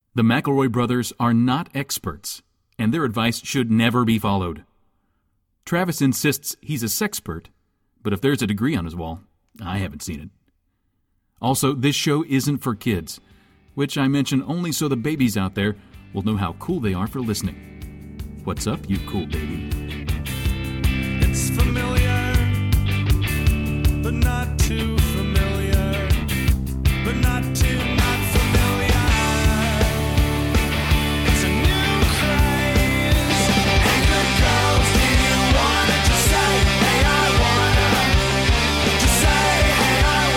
The McElroy brothers are not experts, and their advice should never be followed. Travis insists he's a sexpert, but if there's a degree on his wall, I haven't seen it. Also, this show isn't for kids, which I mention only so the babies out there will know how cool they are for listening. What's up, you cool baby? It's familiar, but not too familiar, but not too not familiar. It's a new craze. Hey, good girls, do you wanna just say, hey, I wanna? Just say, hey,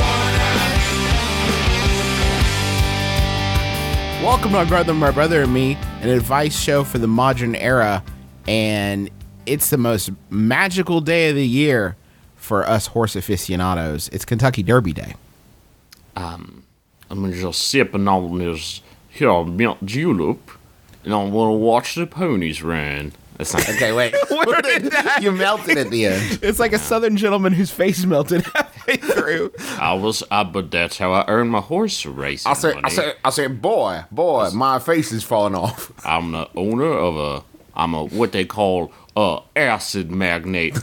I wanna. Welcome to My Brother and Me, an advice show for the modern era, and it's the most magical day of the year for us horse aficionados. It's Kentucky Derby Day. I'm just sipping on this here mint julep, and I want to watch the ponies run. That's not Okay, wait. You melted at the end. It's like a southern gentleman whose face melted halfway through. but that's how I earn my horse racing money. I said, boy, my face is falling off. I'm the owner of I'm a what they call acid magnate.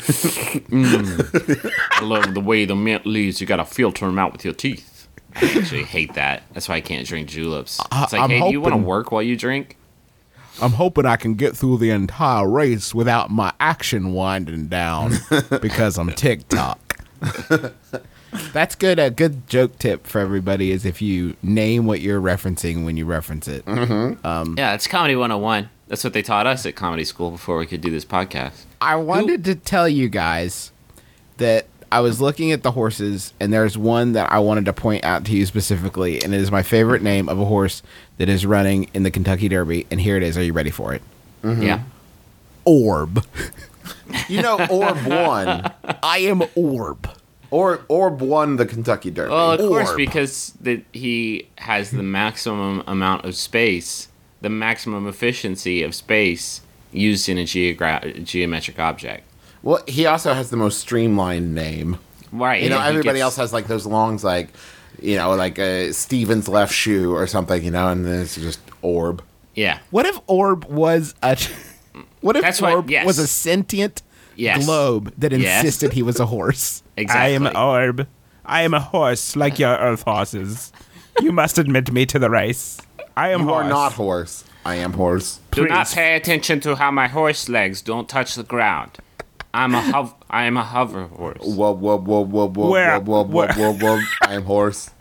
I love the way the mint leaves. You gotta filter them out with your teeth. I actually hate that. That's why I can't drink juleps. It's like, hey, do you want to work while you drink? I'm hoping I can get through the entire race without my action winding down because I'm TikTok. That's good. A good joke tip for everybody is if you name what you're referencing when you reference it. Mm-hmm. Yeah, it's Comedy 101. That's what they taught us at comedy school before we could do this podcast. I wanted to tell you guys that I was looking at the horses, and there's one that I wanted to point out to you specifically, and it is my favorite name of a horse that is running in the Kentucky Derby, and here it is. Are you ready for it? Mm-hmm. Yeah. Orb. You know, Orb won. I am Orb. Orb won the Kentucky Derby. Well, of course, Orb. because he has the maximum amount of space, the maximum efficiency of space used in a geometric object. Well, he also has the most streamlined name. Right. You know, he everybody gets- else has like those longs, like, you know, like Steven's left shoe or something, you know, and then it's just Orb. Yeah. What if Orb was a... What if That's what- Orb yes. was a sentient Yes. globe that Yes. insisted he was a horse? Exactly. I am Orb. I am a horse like your earth horses. You must admit me to the race. I am You horse. are not horse. I am horse. Do not Please. pay attention to how my horse legs don't touch the ground. I am a hover horse. Whoa, whoa, whoa, whoa, whoa, Where- whoa, whoa, where- whoa, whoa. I am horse.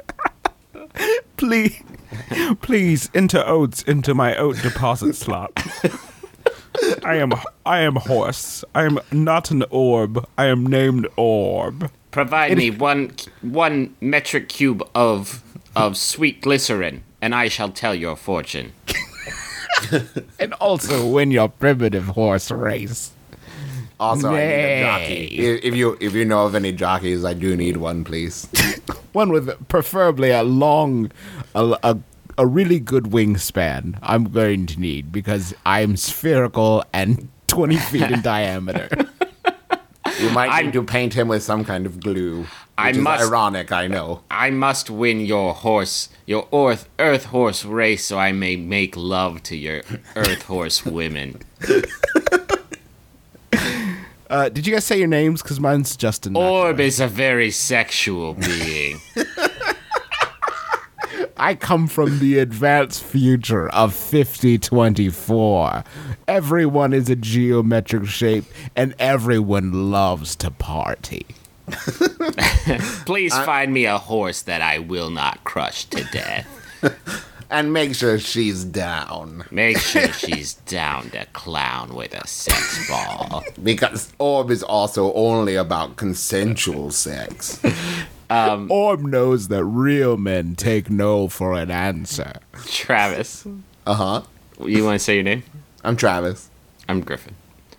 Please enter oats into my oat deposit slot. I am horse. I am not an orb. I am named Orb. Provide me one metric cube of sweet glycerin, and I shall tell your fortune. And also win your primitive horse race. Also, I need a Nay. jockey. If you know of any jockeys, I do need one, please. One with preferably a long, a really good wingspan. I'm going to need because I'm spherical and 20 feet in diameter. You might need to paint him with some kind of glue. I Which is must- ironic, I know. I must win your earth horse race, so I may make love to your earth horse women. Did you guys say your names? Because mine's Justin. Orb is a very sexual being. I come from the advanced future of 5024. Everyone is a geometric shape, and everyone loves to party. Please find me a horse that I will not crush to death. And make sure she's down. Make sure she's down to clown with a sex ball. Because Orb is also only about consensual sex. Orb knows that real men take no for an answer. Travis, Uh-huh. you want to say your name? I'm Travis. I'm Griffin.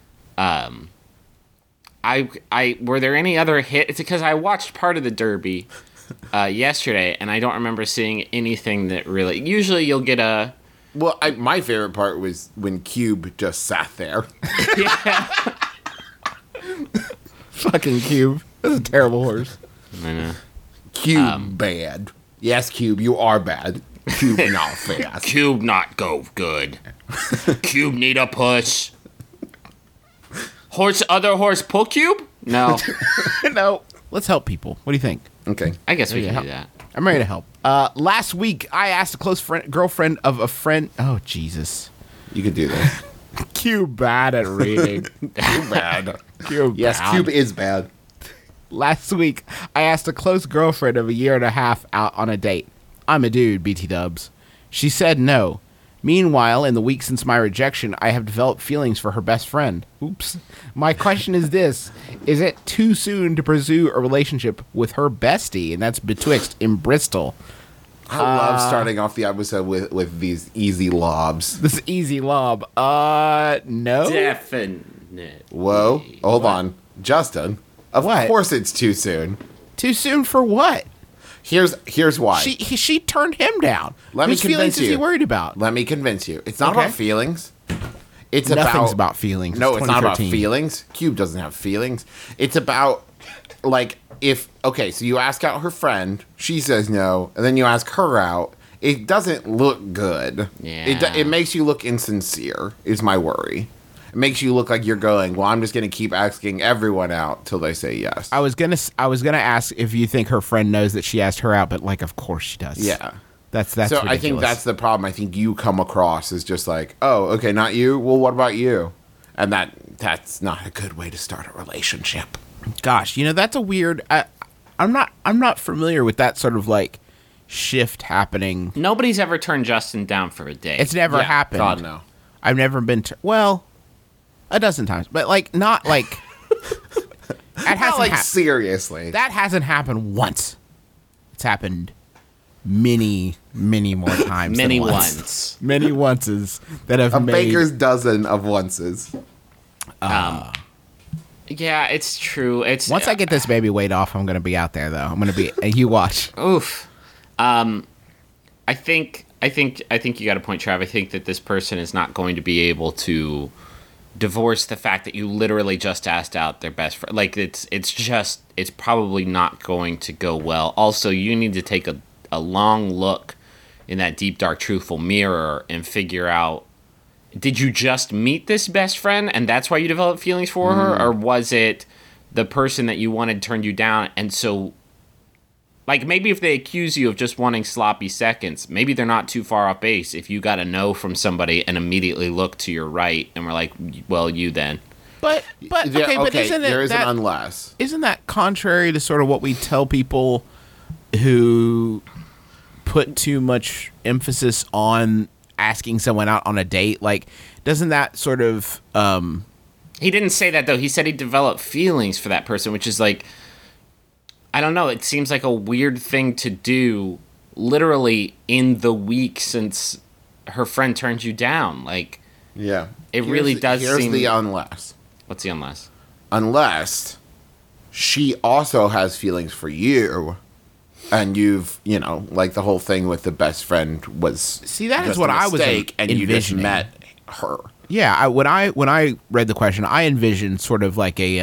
Were there any other hits? It's because I watched part of the Derby yesterday, and I don't remember seeing anything that really. Usually, you'll get a. Well, my favorite part was when Cube just sat there. Fucking Cube. That's a terrible horse. I know. Cube bad. Yes, Cube, you are bad. Cube not fast. Cube not go good. Cube need a push. Other horse pull Cube? No. No. Let's help people. What do you think? Okay. I guess we Yeah. can do that. I'm ready to help. Last week, I asked a close girlfriend of a friend. Oh, Jesus. You could do this. Cube bad at reading. Cube bad. Cube Yes, bad. Cube is bad. Last week, I asked a close girlfriend of a year and a half out on a date. I'm a dude, BT dubs. She said no. Meanwhile, in the week since my rejection, I have developed feelings for her best friend. Oops. My question is this. Is it too soon to pursue a relationship with her bestie? And that's betwixt in Bristol. I love starting off the episode with these easy lobs. This is easy lob. No? Definite. Whoa. Hold on. Justin. Of What? course it's too soon. Too soon for what? Here's why. She turned him down. Let me Whose feelings convince is he you. worried about? Let me convince you. It's not Okay. about feelings. It's Nothing's about feelings. No, It's it's not about 2013. feelings. Cube doesn't have feelings. It's about like so you ask out her friend, she says no, and then you ask her out. It doesn't look good. Yeah. It makes you look insincere. Is my worry. It makes you look like you're going, well, I'm just going to keep asking everyone out till they say yes. I was gonna ask if you think her friend knows that she asked her out, but like, of course she does. Yeah. That's so I think ridiculous. that's the problem. I think you come across as just like, oh, okay, not you. Well, what about you? And that's not a good way to start a relationship. Gosh, that's a weird. I'm not familiar with that sort of like shift happening. Nobody's ever turned Justin down for a date. It's never Yeah, happened. God, no. I've never been to. Well, a dozen times, but like not like. That Not hasn't like hap- seriously. That hasn't happened once. It's happened many more times. Many than once. ones. Many onces that have A made. baker's dozen of onces. Yeah, it's true. It's Once I get this baby weight off, I'm gonna be out there though. I'm gonna be. You watch. Oof. I think you got a point, Trav. I think that this person is not going to be able to divorce the fact that you literally just asked out their best friend. Like it's probably not going to go well. Also, you need to take a long look in that deep, dark, truthful mirror and figure out, did you just meet this best friend and that's why you developed feelings for her? Or was it the person that you wanted turned you down? And so, like, maybe if they accuse you of just wanting sloppy seconds, maybe they're not too far off base if you got a no from somebody and immediately look to your right and we're like, well, you then. But Yeah, okay, but isn't there it is that, an unless. isn't that contrary to sort of what we tell people who put too much emphasis on asking someone out on a date? Like, doesn't that sort of He didn't say that, though. He said he developed feelings for that person, which is like, I don't know. It seems like a weird thing to do literally in the week since her friend turned you down. Like, Yeah. It really does Here's seem- the unless. what's the unless? Unless she also has feelings for you, and you've, like the whole thing with the best friend was. See, that is just what a I was mistake, and you just envisioning. met her. yeah. When I read the question, I envisioned sort of like a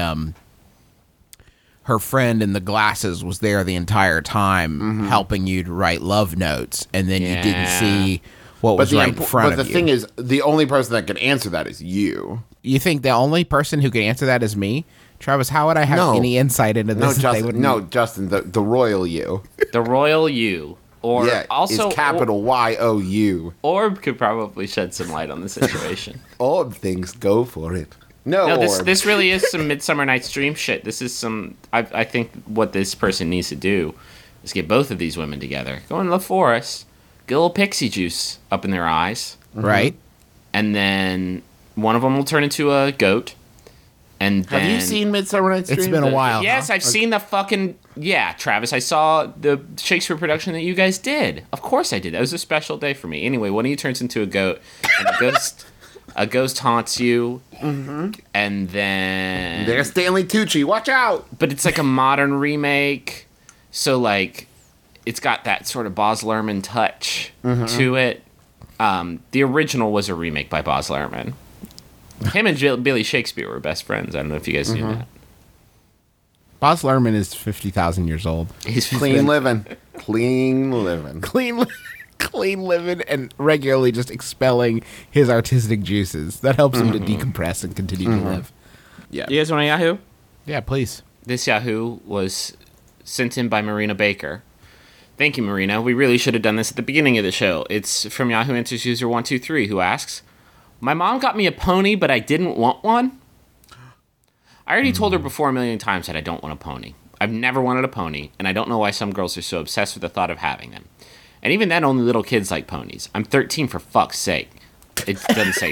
her friend in the glasses was there the entire time helping you to write love notes, and then you didn't Yeah. see what was right in front but of the you. thing is, the only person that can answer that is you. You think the only person who can answer that is me? Travis, how would I have No. any insight into this? No, if they Justin. wouldn't- No, Justin. The royal you. The royal you. Or Yeah, also is capital YOU. Orb could probably shed some light on the situation. All things go for it. No, No, Orb. this really is some Midsummer Night's Dream shit. This is some. I think what this person needs to do is get both of these women together, go in the forest, get a little pixie juice up in their eyes, right? and then one of them will turn into a goat. And then, Have you seen Midsummer Night's Dream? It's been a while. Yes, huh? I've seen the fucking. Yeah, Travis, I saw the Shakespeare production that you guys did. Of course I did. That was a special day for me. Anyway, one of you turns into a goat, and a ghost haunts you, and then. There's Stanley Tucci. Watch out! But it's like a modern remake, so like it's got that sort of Baz Luhrmann touch to it. The original was a remake by Baz Luhrmann. Him and Billy Shakespeare were best friends. I don't know if you guys knew that. Baz Luhrmann is 50,000 years old. He's Clean living. Clean living. Clean clean living and regularly just expelling his artistic juices. That helps him to decompress and continue to live. Yeah. You guys want a Yahoo? Yeah, please. This Yahoo was sent in by Marina Baker. Thank you, Marina. We really should have done this at the beginning of the show. It's from Yahoo Answers user 123, who asks, "My mom got me a pony, but I didn't want one. I already told her before a million times that I don't want a pony. I've never wanted a pony, and I don't know why some girls are so obsessed with the thought of having them. And even then, only little kids like ponies. I'm 13 for fuck's sake." It doesn't say.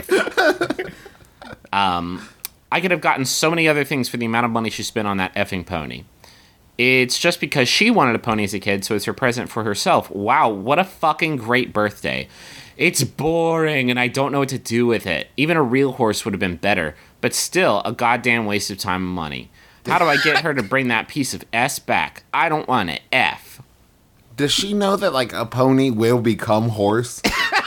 I could have gotten so many other things for the amount of money she spent on that effing pony. It's just because she wanted a pony as a kid, so it's her present for herself. Wow, what a fucking great birthday. It's boring, and I don't know what to do with it. Even a real horse would have been better, but still, a goddamn waste of time and money. How do I get her to bring that piece of S back? I don't want it. F. Does she know that like a pony will become horse?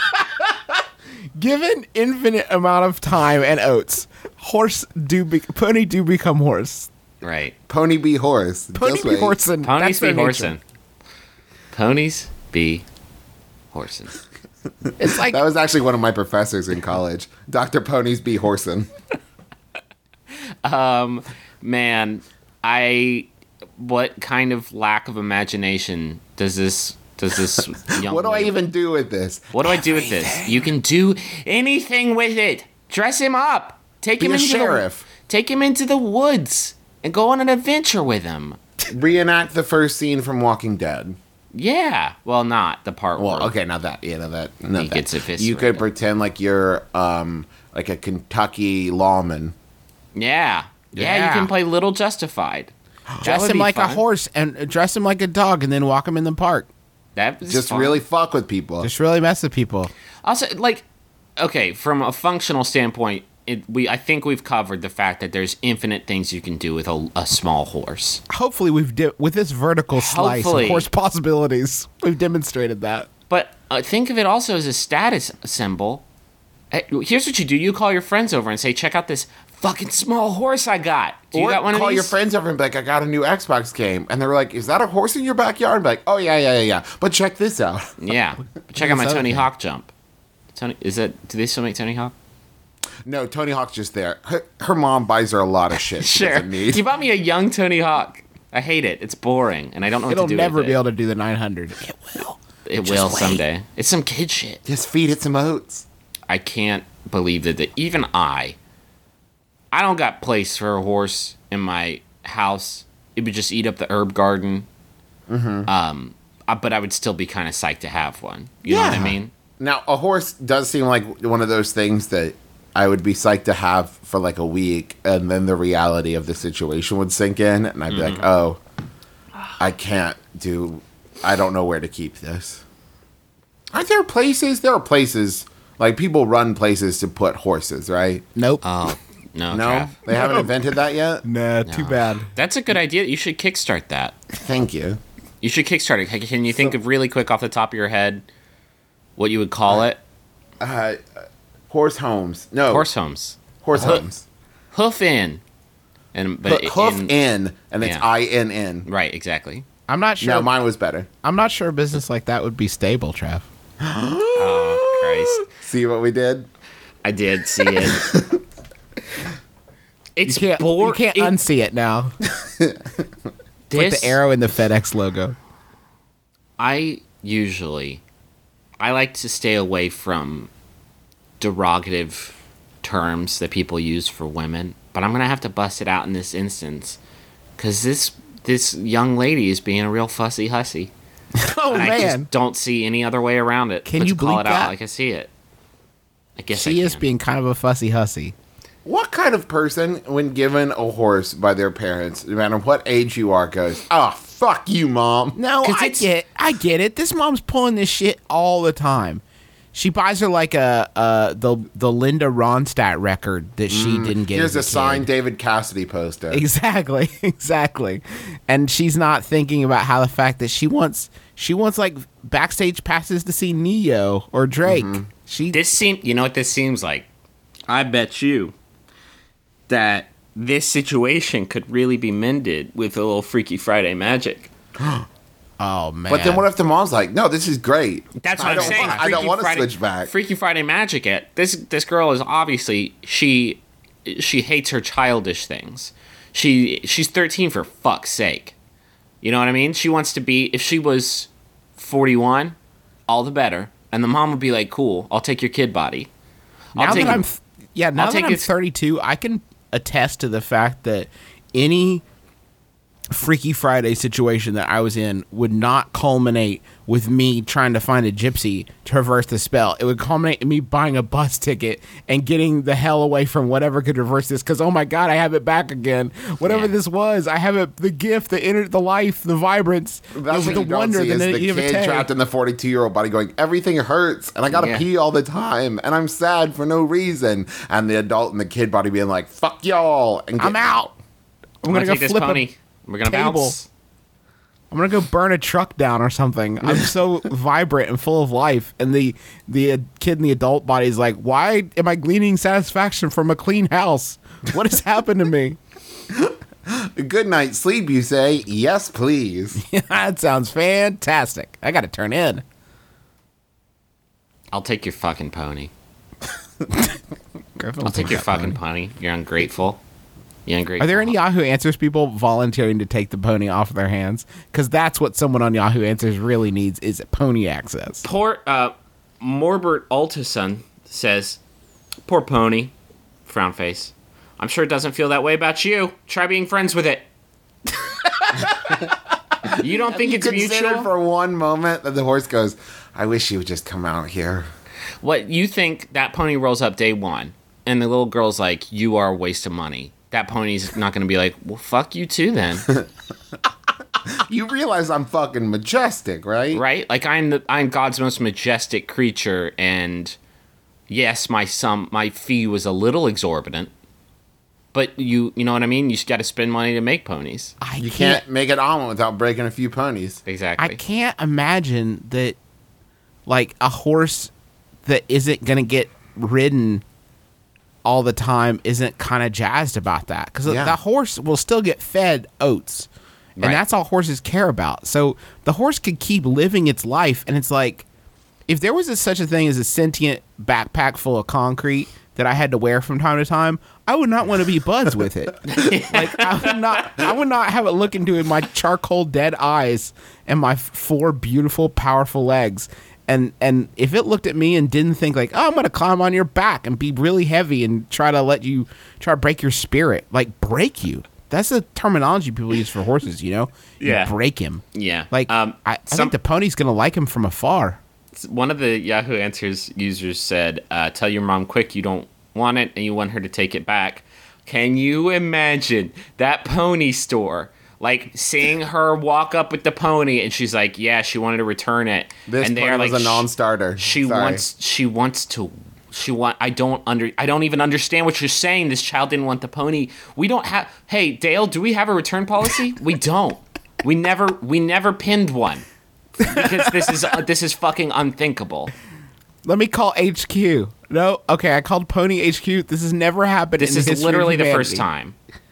Given infinite amount of time and oats, pony do become horse. Right. Pony be horse. Pony Just be wait. horsin'. Ponies That's be their nature. horsin'. Ponies be horsin'. It's like That was actually one of my professors in college. Dr. Ponies be horsin'. Man, what kind of lack of imagination does this young What do I lady- even do with this? What do I do with this? You can do anything with it. Dress him up. Take Be him a into sheriff. Take him into the woods and go on an adventure with him. Reenact the first scene from Walking Dead. Yeah. Well, not the part Well, where okay, not that. Yeah, not that. he Not gets that. eviscerated. You could pretend like you're like a Kentucky lawman. Yeah. Yeah, you Yeah. can play Little Justified. dress would him be like a fun. horse and dress him like a dog, and then walk him in the park. That was Just fun. really fuck with people. Just really mess with people. Also, like, okay, from a functional standpoint, I think we've covered the fact that there's infinite things you can do with a small horse. Hopefully, with this vertical slice Hopefully. of horse possibilities, we've demonstrated that. But think of it also as a status symbol. Hey, here's what you do: you call your friends over and say, "Check out this fucking small horse I got." Do you Or got one of call these? your friends over and be like, I got a new Xbox game. And they're like, is that a horse in your backyard? And be like, oh, yeah. But check this out. Yeah, check out my This other Tony thing. Hawk jump. Do they still make Tony Hawk? No, Tony Hawk's just there. Her mom buys her a lot of shit she Sure. doesn't need. You bought me a young Tony Hawk. I hate it. It's boring, and I don't know what It'll to do never with be it. able to do the 900. It will. It Just will wait. someday. It's some kid shit. Just feed it some oats. I can't believe that even I don't got place for a horse in my house. It would just eat up the herb garden. But I would still be kind of psyched to have one. You know what I Yeah. mean? Now, a horse does seem like one of those things that I would be psyched to have for like a week, and then the reality of the situation would sink in, and I'd be like, oh, I don't know where to keep this. Aren't there places? There are places, like people run places to put horses, right? Nope. Oh, no, No? Trav. They haven't invented that yet? Nah, too bad. That's a good idea. You should kickstart that. Thank you. You should kickstart it. Can you think of really quick off the top of your head what you would call it? Horse homes. No. Horse homes. Horse homes. Hoof in. But Hoof in, and it's Yeah. INN. Right, exactly. I'm not sure. No, mine was better. I'm not sure a business like that would be stable, Trav. Oh, Christ. See what we did? I did see it. It's You can't unsee it now. Like the arrow in the FedEx logo. I like to stay away from derogative terms that people use for women, but I'm gonna have to bust it out in this instance because this young lady is being a real fussy hussy. Oh And I man, just don't see any other way around it. Can but you to call bleep it that? out like I see it? I guess she I is can. being kind of a fussy hussy. What kind of person, when given a horse by their parents, no matter what age you are, goes, "Oh, fuck you, mom." No, 'Cause I get it. This mom's pulling this shit all the time. She buys her like the Linda Ronstadt record that she didn't get. Here's as a kid. signed David Cassidy poster. Exactly. And she's not thinking about how the fact that she wants like backstage passes to see Neo or Drake. You know what this seems like? I bet you that this situation could really be mended with a little Freaky Friday magic. Oh man. But then what if the mom's like, no, this is great. That's what I I'm don't saying. want- I don't want to switch back. Freaky Friday Magic. This girl is obviously she hates her childish things. She's 13 for fuck's sake. You know what I mean? She wants to be. If she was 41, all the better. And the mom would be like, "Cool, I'll take your kid body." now that I'm 'Cause- 32, I can attest to the fact that any Freaky Friday situation that I was in would not culminate with me trying to find a gypsy to reverse the spell. It would culminate in me buying a bus ticket and getting the hell away from whatever could reverse this. Because, oh my God, I have it back again. Whatever Yeah. this was, I have it. The gift, the life, the vibrance, That's the what you don't wonder, see the is the naivete. kid trapped in the 42-year-old body going, everything hurts, and I gotta Yeah. pee all the time, and I'm sad for no reason. And the adult in the kid body being like, fuck y'all. And I'm out. I'm going to go take this flip pony. We're gonna table. bounce. I'm gonna go burn a truck down or something. I'm so vibrant and full of life, and the kid in the adult body is like, "Why am I gleaning satisfaction from a clean house? What has happened to me?" Good night sleep, you say? Yes, please. That sounds fantastic. I got to turn in. I'll take your fucking pony. Griffin will I'll take your that fucking pony. pony. You're ungrateful. You're ungrateful. Are there any Yahoo Answers people volunteering to take the pony off their hands? Because that's what someone on Yahoo Answers really needs is pony access. Poor Morbert Altason says, "Poor pony." Frown face. I'm sure it doesn't feel that way about you. Try being friends with it. You don't think it's Consider mutual? for one moment that the horse goes, I wish you would just come out here. What you think that pony rolls up day one, and the little girl's like, "You are a waste of money." That pony's not going to be like, "Well, fuck you too, then." You realize I'm fucking majestic, right? Right? Like I'm God's most majestic creature, and yes, my fee was a little exorbitant, but you know what I mean. You just got to spend money to make ponies. You can't make an omelet without breaking a few ponies. Exactly. I can't imagine that, like, a horse that isn't going to get ridden all the time isn't kind of jazzed about that. Because Yeah. the horse will still get fed oats. And Right. that's all horses care about. So the horse could keep living its life. And it's like, if there was such a thing as a sentient backpack full of concrete that I had to wear from time to time, I would not want to be buds with it. Like I would not have it look into my charcoal dead eyes and my four beautiful, powerful legs. And if it looked at me and didn't think like, oh, I'm gonna climb on your back and be really heavy and try to break your spirit, like break you. That's the terminology people use for horses, you know? Yeah. You break him. Yeah. Like I think the pony's gonna like him from afar. One of the Yahoo Answers users said, "Tell your mom quick you don't want it and you want her to take it back." Can you imagine that pony store? Like seeing her walk up with the pony and she's like, "Yeah, she wanted to return it." This and pony was a non-starter. She wants to. I don't even understand what you're saying. This child didn't want the pony. We don't have. Hey, Dale, do we have a return policy? We don't. We never pinned one because this is fucking unthinkable. Let me call HQ. No, okay, I called Pony HQ. This has never happened. This in the is history literally of the first humanity. time.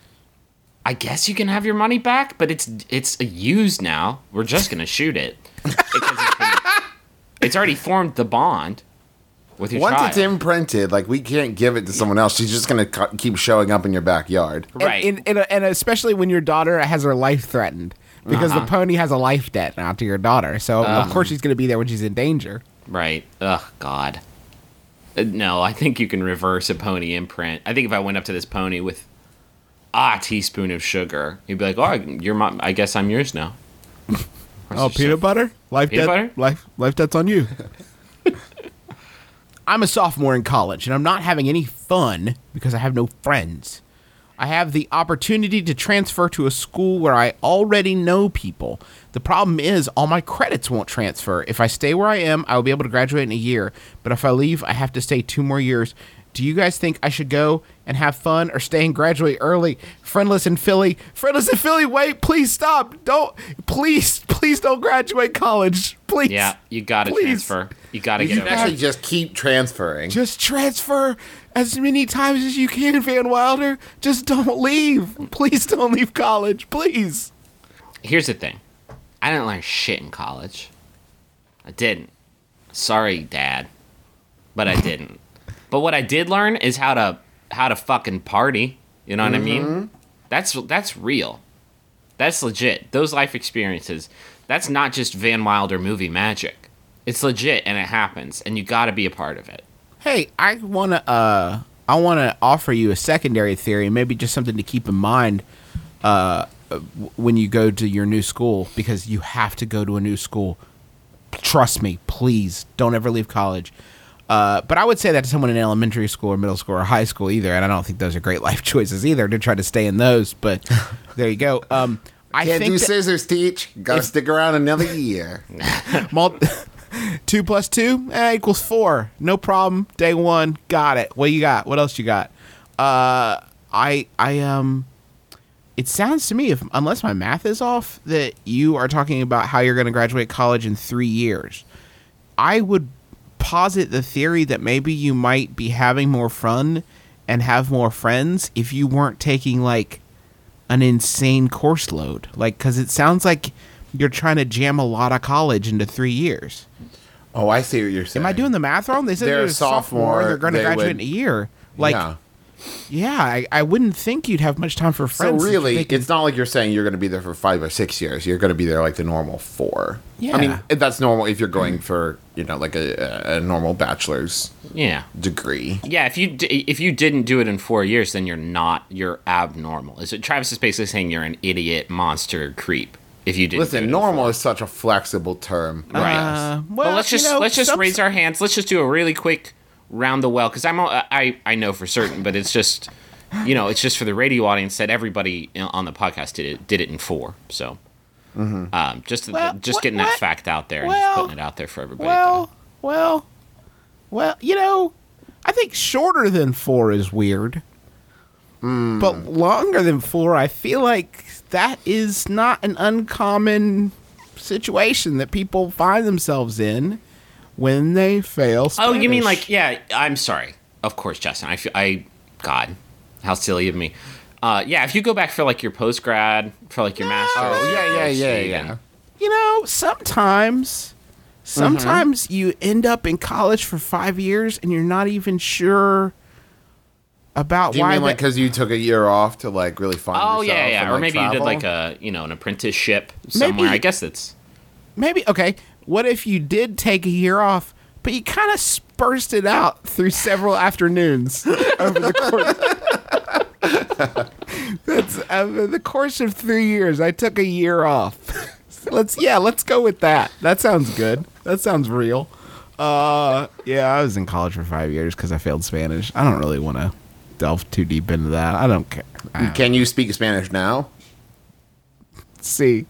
I guess you can have your money back, but it's used now. We're just gonna shoot it because it's already formed the bond with your Once child. it's imprinted, like we can't give it to someone else. She's just gonna keep showing up in your backyard. Right. And especially when your daughter has her life threatened. Because Uh-huh. the pony has a life debt now to your daughter. So, of course, she's going to be there when she's in danger. Right. Ugh, God. No, I think you can reverse a pony imprint. I think if I went up to this pony with a teaspoon of sugar, he'd be like, "Oh, you're my. I guess I'm yours now." Oh, peanut butter? Life Peanut debt? butter? Life debt's on you. I'm a sophomore in college, and I'm not having any fun because I have no friends. I have the opportunity to transfer to a school where I already know people. The problem is all my credits won't transfer. If I stay where I am, I will be able to graduate in a year. But if I leave, I have to stay 2 more years. Do you guys think I should go and have fun or stay and graduate early? Friendless in Philly. Friendless in Philly, wait, please stop. Please don't graduate college. Please. Yeah, you gotta Please. transfer. You gotta You get should over actually it. just keep transferring. Just transfer as many times as you can, Van Wilder. Just don't leave. Please don't leave college. Please. Here's the thing. I didn't learn shit in college. I didn't. Sorry, Dad, but I didn't. But what I did learn is how to fucking party. You know what I mean? That's real. That's legit. Those life experiences. That's not just Van Wilder movie magic. It's legit and it happens, and you got to be a part of it. Hey, I wanna offer you a secondary theory, maybe just something to keep in mind when you go to your new school, because you have to go to a new school. Trust me, please don't ever leave college. But I would say that to someone in elementary school or middle school or high school either, and I don't think those are great life choices either to try to stay in those. But there you go. I Can't think do that- scissors, teach. Gotta stick around another year. 2 plus 2 equals 4. No problem. Day one. Got it. What you got? What else you got? It sounds to me, unless my math is off, that you are talking about how you're going to graduate college in 3 years. I would posit the theory that maybe you might be having more fun and have more friends if you weren't taking like an insane course load. Like, because it sounds like you're trying to jam a lot of college into 3 years. Oh, I see what you're saying. Am I doing the math wrong? They said They're they're a a sophomore. They're going to they graduate would- in a year. Like, yeah. I wouldn't think you'd have much time for So friends. really, They can- it's not like you're saying you're going to be there for 5 or 6 years. You're going to be there like the normal 4. Yeah. I mean, that's normal if you're going for, like a normal bachelor's Yeah. degree. Yeah, if you didn't do it in 4 years, then you're abnormal. Travis is basically saying you're an idiot, monster, creep. If you didn't do it Listen, in normal 4. is such a flexible term. Right. well, But let's just raise our hands. Let's just do a really quick round the well, because I know for certain, but it's just it's just for the radio audience that everybody on the podcast did it in 4. So just getting that fact out there and just putting it out there for everybody. Well, I think shorter than 4 is weird. But longer than 4, I feel like that is not an uncommon situation that people find themselves in when they fail Spanish. Oh, you mean like, yeah, I'm sorry. Of course, Justin. God, how silly of me. Yeah, if you go back for like your post-grad, for like your master's. Oh, yeah. Sometimes you end up in college for 5 years and you're not even sure about Do you why mean like because you took a year off to like really find Oh, yourself? yeah. and, Or like, maybe you did travel? like an apprenticeship somewhere. I guess it's... maybe okay. What if you did take a year off, but you kind of sparsed it out through several afternoons over the course? That's over the course of 3 years. I took a year off. Let's go with that. That sounds good. That sounds real. I was in college for 5 years because I failed Spanish. I don't really want to delve too deep into that. I don't care. Can you speak Spanish now? See.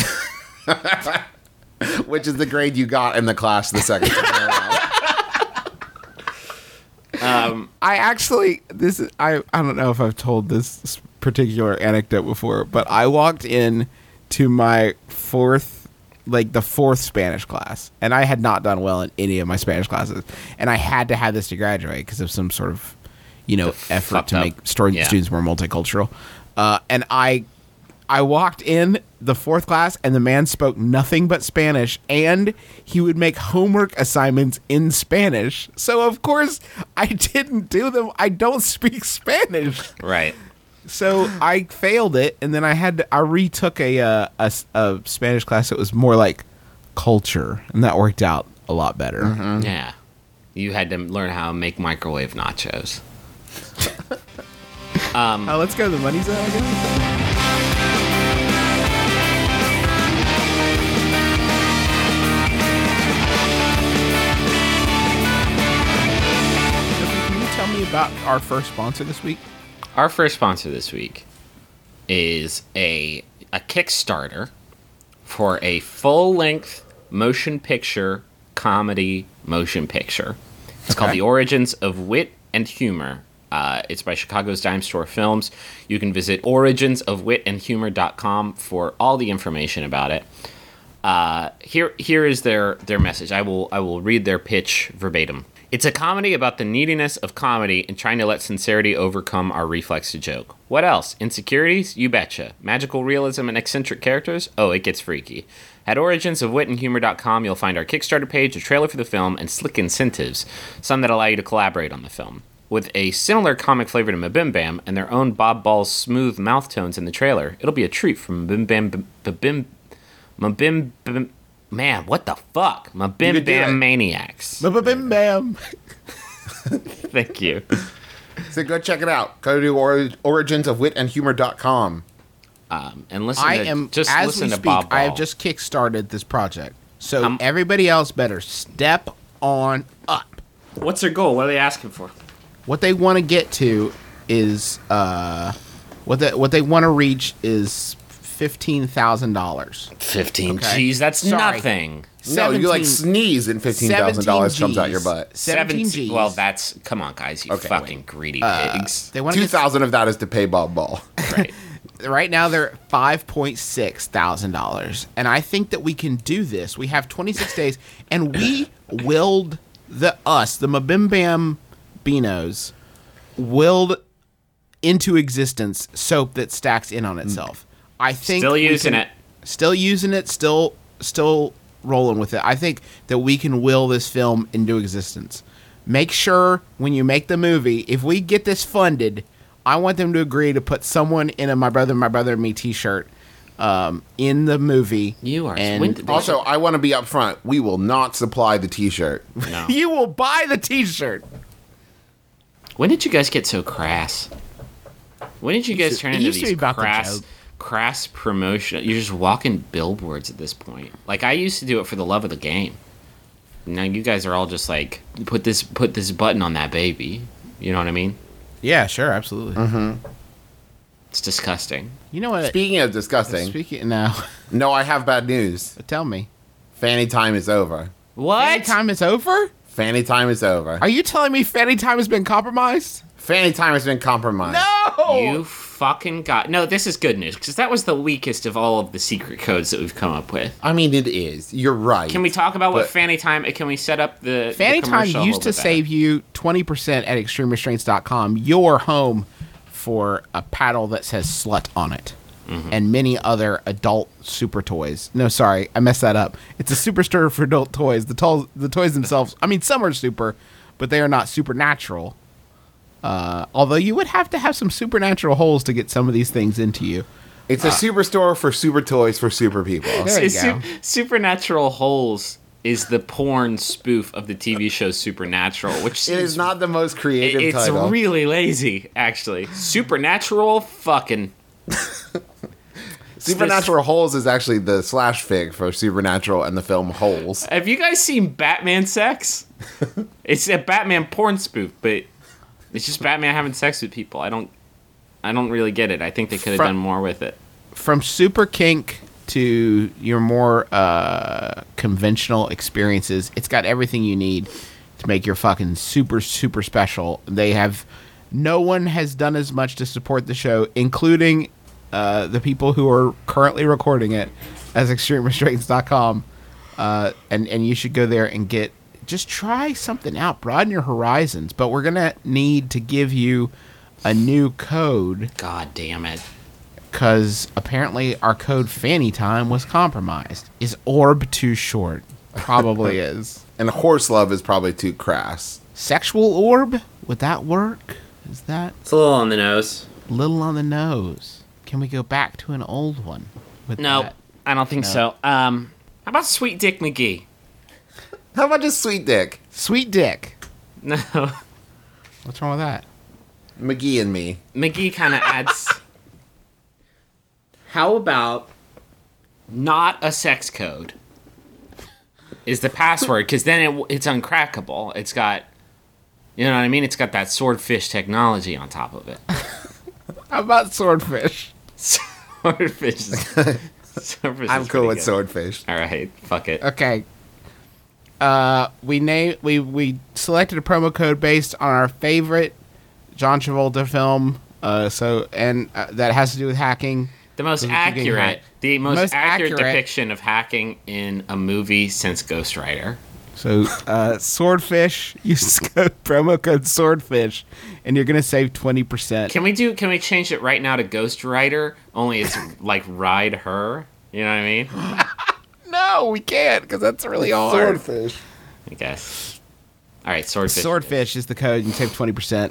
Which is the grade you got in the class the second time around. I actually, I don't know if I've told this particular anecdote before, but I walked in to my the fourth Spanish class, and I had not done well in any of my Spanish classes, and I had to have this to graduate because of some sort of, effort fucked to up. make Yeah. students more multicultural. And I walked in the fourth class, and the man spoke nothing but Spanish, and he would make homework assignments in Spanish. So, of course, I didn't do them. I don't speak Spanish. Right. So I failed it, and then I retook a Spanish class that was more like culture, and that worked out a lot better. Yeah. You had to learn how to make microwave nachos. Let's go to the money zone, I guess. Can you tell me about our first sponsor this week? Our first sponsor this week is a Kickstarter for a full-length motion picture comedy motion picture. It's called The Origins of Wit and Humor. It's by Chicago's Dime Store Films. You can visit originsofwitandhumor.com for all the information about it. Here is their message. I will read their pitch verbatim. It's a comedy about the neediness of comedy and trying to let sincerity overcome our reflex to joke. What else? Insecurities? You betcha. Magical realism and eccentric characters? Oh, it gets freaky. At originsofwitandhumor.com, you'll find our Kickstarter page, a trailer for the film, and slick incentives, some that allow you to collaborate on the film. With a similar comic flavor to Mabim Bam and their own Bob Ball's smooth mouth tones in the trailer, it'll be a treat from Mabim Man, what the fuck? Mabim Bam Maniacs. Bim bam. Thank you. So go check it out. Go to originsofwitandhumor.com. And listen I to, am just as listen we to speak. Bob Ball. I have just kickstarted this project, so everybody else better step on up. What's their goal? What are they asking for? What they want to get to is what they want to reach is $15,000. 15. Okay. Jeez, that's Sorry. nothing. No, you like 17 sneeze and $15,000 comes out your Gs. butt. 17 Gs. Well, that's come on, guys. You Okay, fucking greedy pigs. They want to 2,000 of that is to pay Bob Ball. Right. right now they're at $5,600, and I think that we can do this. We have 26 days, and we willed the Mabim Bam Beanos willed into existence soap that stacks in on itself. I think Still we using can- it. Still using it. Still rolling with it. I think that we can will this film into existence. Make sure when you make the movie, if we get this funded, I want them to agree to put someone in a My Brother and Me t-shirt in the movie. You are. And when did they- Also, I want to be upfront. We will not supply the T-shirt. no. you will buy the t-shirt. When did you guys get so crass? When did you guys turn it into used to these be about the crass, joke. crass promotion? You're just walking billboards at this point. Like I used to do it for the love of the game. Now you guys are all just like put this button on that baby. You know what I mean? Yeah, sure, absolutely. It's disgusting. You know what? Speaking of disgusting, Speaking now, no, I have bad news. tell me. Fanny time is over. What? Fanny time is over? Fanny time is over. Are you telling me Fanny time has been compromised? Fanny time has been compromised. No! You fucking got no. This is good news because that was the weakest of all of the secret codes that we've come up with. I mean, it is. You're right. Can we talk about what But- Fanny Time? Can we set up the Fanny the Time commercial used to with that? save you 20% at extremerestraints.com, your home for a paddle that says slut on it. And many other adult super toys. No, sorry, I messed that up. It's a superstore for adult toys. The toys themselves, I mean, some are super, but they are not supernatural. Although you would have to have some supernatural holes to get some of these things into you. It's a superstore for super toys for super people. There you Su- go. Supernatural Holes is the porn spoof of the TV show Supernatural, which It is not the most creative It's title. really lazy, actually. Supernatural fucking. Supernatural Holes is actually the slash fig for Supernatural and the film Holes. Have you guys seen Batman Sex? It's a Batman porn spoof, but it's just Batman having sex with people. I don't really get it. I think they could have From- done more with it. From super kink to your more conventional experiences, it's got everything you need to make your fucking super special. No one has done as much to support the show, including the people who are currently recording it as extremerestraints.com. And you should go there and just try something out, broaden your horizons. But we're gonna need to give you a new code, God damn it. because apparently our code Fanny Time was compromised. Is orb too short? Probably is. And horse love is probably too crass. Sexual orb? Would that work? Is that It's a little on the nose. a little on the nose? Can we go back to an old one? With No, that? I don't think so. How about Sweet Dick McGee? How about just Sweet Dick? Sweet dick. No. What's wrong with that? McGee and me. McGee kind of adds. How about not a sex code is the password? Because then it's uncrackable. It's got, you know what I mean? It's got that swordfish technology on top of it. How about swordfish? Swordfish is, swordfish I'm is cool pretty with good. swordfish. All right, fuck it. Okay. We selected a promo code based on our favorite John Travolta film. That has to do with hacking. The most So we keep getting accurate, hacked. the most accurate accurate. depiction of hacking in a movie since Ghost Rider. So, Swordfish, use promo code Swordfish, and you're going to save 20%. Can we change it right now to Ghost Rider? Only it's like ride her. You know what I mean? No, we can't, because that's really hard. Swordfish. I guess. All right, Swordfish. Swordfish is the code. You can save 20%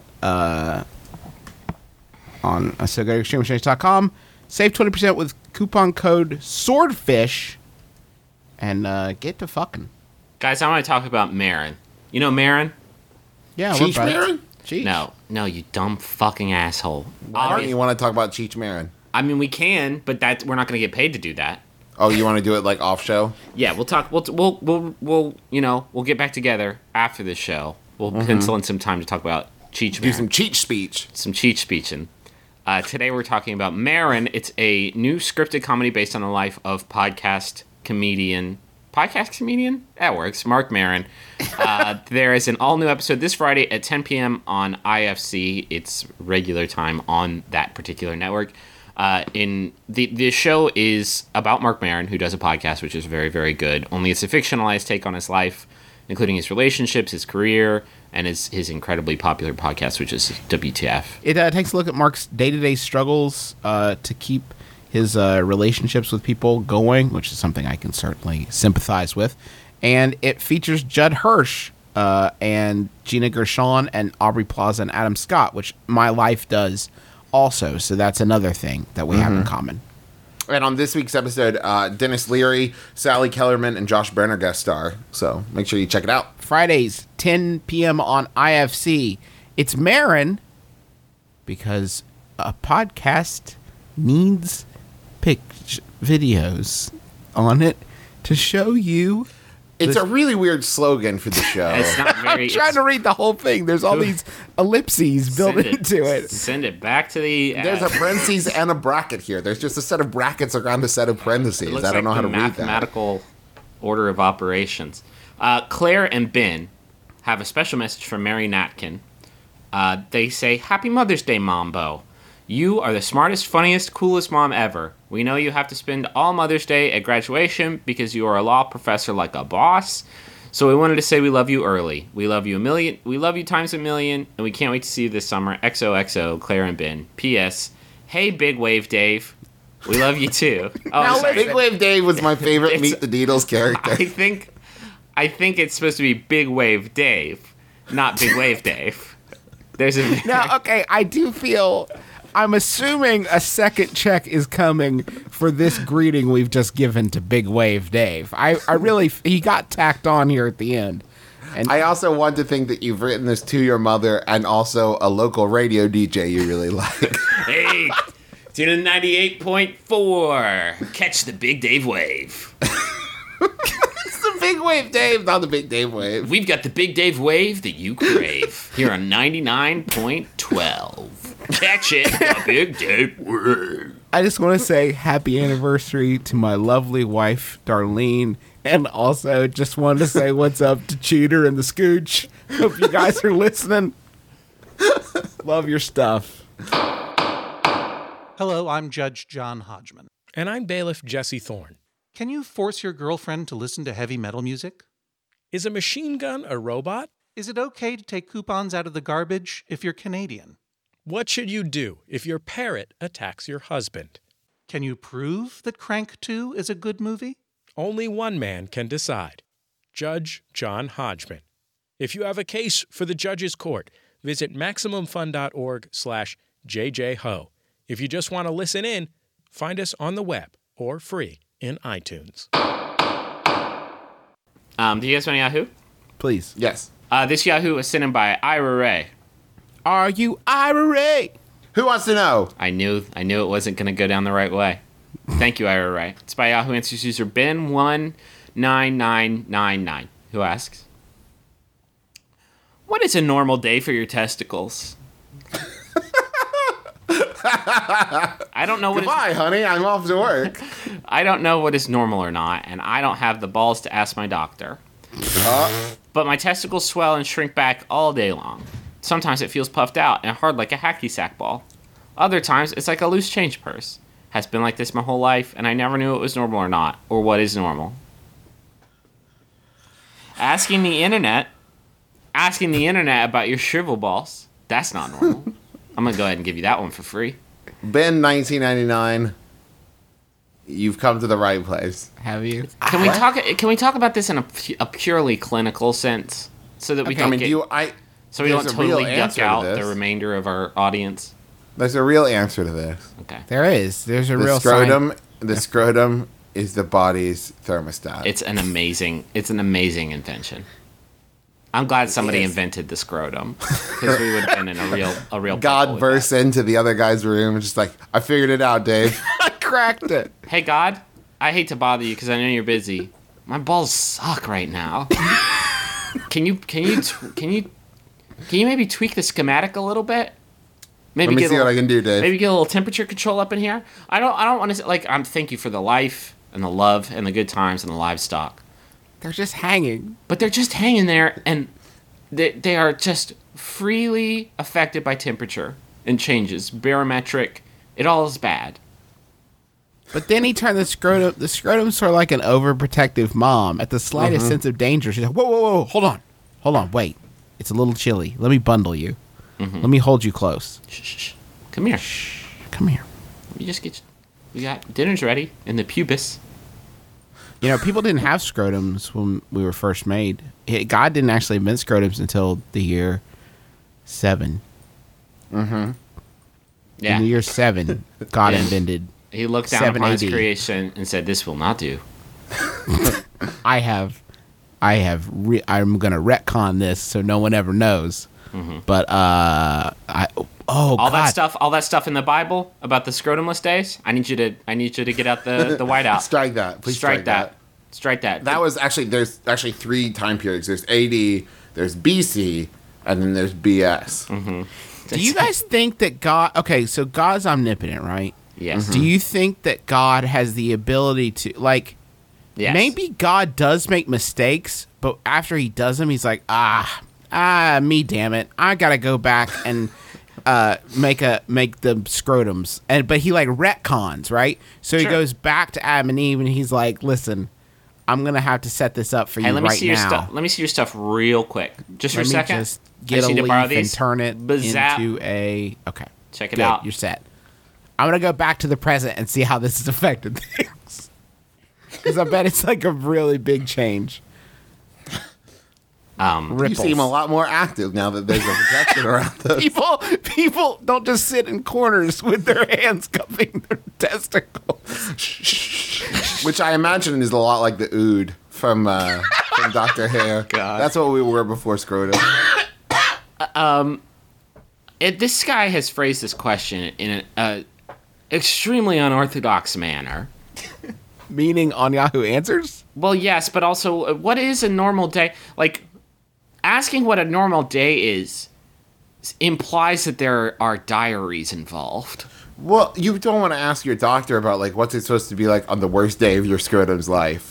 on so go to extremeexchange.com. Save 20% with coupon code Swordfish, and get to fucking. Guys, I want to talk about Marin. You know Marin? Yeah, Cheech Marin? Cheech. No, you dumb fucking asshole. Why don't you want to talk about Cheech Marin? I mean, we can, but we're not going to get paid to do that. Oh, you want to do it like off show? Yeah, we'll talk. We'll get back together after this show. We'll pencil in some time to talk about Cheech Do Marin. some Cheech speech. Some Cheech speeching. Today we're talking about Marin. It's a new scripted comedy based on the life of podcast comedian. That works. Mark Maron. There is an all-new episode this Friday at 10 p.m. on IFC. It's regular time on that particular network. The show is about Mark Maron, who does a podcast, which is very, very good. Only it's a fictionalized take on his life, including his relationships, his career, and his incredibly popular podcast, which is WTF. It takes a look at Mark's day-to-day struggles to keep his relationships with people going, which is something I can certainly sympathize with. And it features Judd Hirsch and Gina Gershon and Aubrey Plaza and Adam Scott, which My Life does also. So that's another thing that we have in common. And on this week's episode, Dennis Leary, Sally Kellerman, and Josh Berner guest star. So make sure you check it out. Fridays, 10 p.m. on IFC. It's Marin because a podcast needs videos on it to show you. It's a really weird slogan for the show. It's not very. I'm trying to read the whole thing. There's all these ellipses built into it. Send it back to the. There's a parentheses and a bracket here. There's just a set of brackets around a set of parentheses. It looks I don't know like how the to read that. mathematical order of operations. Claire and Ben have a special message from Mary Natkin. They say, "Happy Mother's Day, Mombo. You are the smartest, funniest, coolest mom ever. We know you have to spend all Mother's Day at graduation because you are a law professor like a boss. So we wanted to say we love you early. We love you a million. We love you times a million, and we can't wait to see you this summer. XOXO, Claire and Ben. P.S. Hey, Big Wave Dave. We love you too." Oh, Now, sorry. Big Wave Dave was my favorite It's- Meet the Needles character. I think it's supposed to be Big Wave Dave, not Big Wave Dave. There's a Now, okay, I do feel. I'm assuming a second check is coming for this greeting we've just given to Big Wave Dave. I really, he got tacked on here at the end. And I also want to think that you've written this to your mother and also a local radio DJ you really like. Hey, tune in 98.4. Catch the Big Dave Wave. It's the Big Wave Dave, not the Big Dave Wave. We've got the Big Dave Wave that you crave here on 99.12. Catch it, the Big Dave Wave. I just want to say happy anniversary to my lovely wife, Darlene. And also just wanted to say what's up to Cheater and the Scooch. Hope you guys are listening. Love your stuff. Hello, I'm Judge John Hodgman. And I'm Bailiff Jesse Thorne. Can you force your girlfriend to listen to heavy metal music? Is a machine gun a robot? Is it okay to take coupons out of the garbage if you're Canadian? What should you do if your parrot attacks your husband? Can you prove that Crank 2 is a good movie? Only one man can decide. Judge John Hodgman. If you have a case for the judge's court, visit MaximumFun.org/JJHo. If you just want to listen in, find us on the web or free in iTunes. Do you guys want a Yahoo? Please. Yes. This Yahoo was sent in by Ira Ray. Are you Ira? Who wants to know? I knew it wasn't going to go down the right way. Thank you, Ira Ray. It's by Yahoo Answers user Ben19999, who asks, "What is a normal day for your testicles?" I don't know what is, Goodbye, honey. I'm off to work. I don't know what is normal or not, and I don't have the balls to ask my doctor. But my testicles swell and shrink back all day long. Sometimes it feels puffed out and hard like a hacky sack ball. Other times it's like a loose change purse. Has been like this my whole life, and I never knew it was normal or not, or what is normal. Asking the internet about your shrivel balls. That's not normal. I'm gonna go ahead and give you that one for free. Ben 1999. You've come to the right place. Have you? Can we talk about this in a purely clinical sense, so that we Okay. don't I mean, get, so we there's don't a real totally yuck answer to out this. the remainder of our audience? There's a real answer to this. Okay. There is. There's a The real scrotum. The scrotum is the body's thermostat. It's an amazing invention. I'm glad somebody invented the scrotum, because we would have been in a real pickle God with bursts that. into the other guy's room and just like, I figured it out, Dave. I cracked it. Hey God, I hate to bother you because I know you're busy. My balls suck right now. Can you maybe tweak the schematic a little bit? Maybe Let me get see a what I little- can do, Dave. Maybe get a little temperature control up in here. I don't want to thank you for the life and the love and the good times and the livestock. They're just hanging. But they're just hanging there, and they are just freely affected by temperature and changes. Barometric. It all is bad. But then he turned the scrotum. The scrotum's sort of like an overprotective mom. At the slightest sense of danger, she's like, "Whoa, whoa, whoa! Hold on, wait. It's a little chilly. Let me bundle you. Let me hold you close. Shh. Come here. Come here." You just get. We got dinner's ready in the pubis. You know, people didn't have scrotums when we were first made. God didn't actually invent scrotums until the year 7. Yeah. In the year 7, God Yeah. invented. He looked down upon his 780. creation and said, "This will not do." I'm gonna retcon this so no one ever knows. But All that stuff in the Bible about the scrotumless days. I need you to get out the whiteout. Strike that. Please strike that. Strike that. That was there's actually 3 time periods. There's AD, there's BC, and then there's BS. do you guys think that God? Okay, so God's omnipotent, right? Yes. Do you think that God has the ability to Yes. Maybe God does make mistakes, but after he does them, he's like, me, damn it, I gotta go back and make the scrotums, but he retcons, right? So he Sure. goes back to Adam and Eve, and he's like, listen, I'm gonna have to set this up for Hey, you let me right see your now. stuff. Let me see your stuff real quick, just for Let a me second. just I get just a need to leaf borrow and these. turn it Bazap. into a. Okay, Check it good. out. You're set. I'm gonna go back to the present and see how this has affected things. Because I bet it's like a really big change. You Ripples. seem a lot more active now that there's a protection around those. People don't just sit in corners with their hands cupping their testicles. Which I imagine is a lot like the ood from Dr. Hair. God. That's what we were before scrotum. This guy has phrased this question in an extremely unorthodox manner. Meaning on Yahoo Answers? Well, yes, but also, what is a normal day? Asking what a normal day is implies that there are diaries involved. Well, you don't want to ask your doctor about what's it supposed to be like on the worst day of your scrotum's life.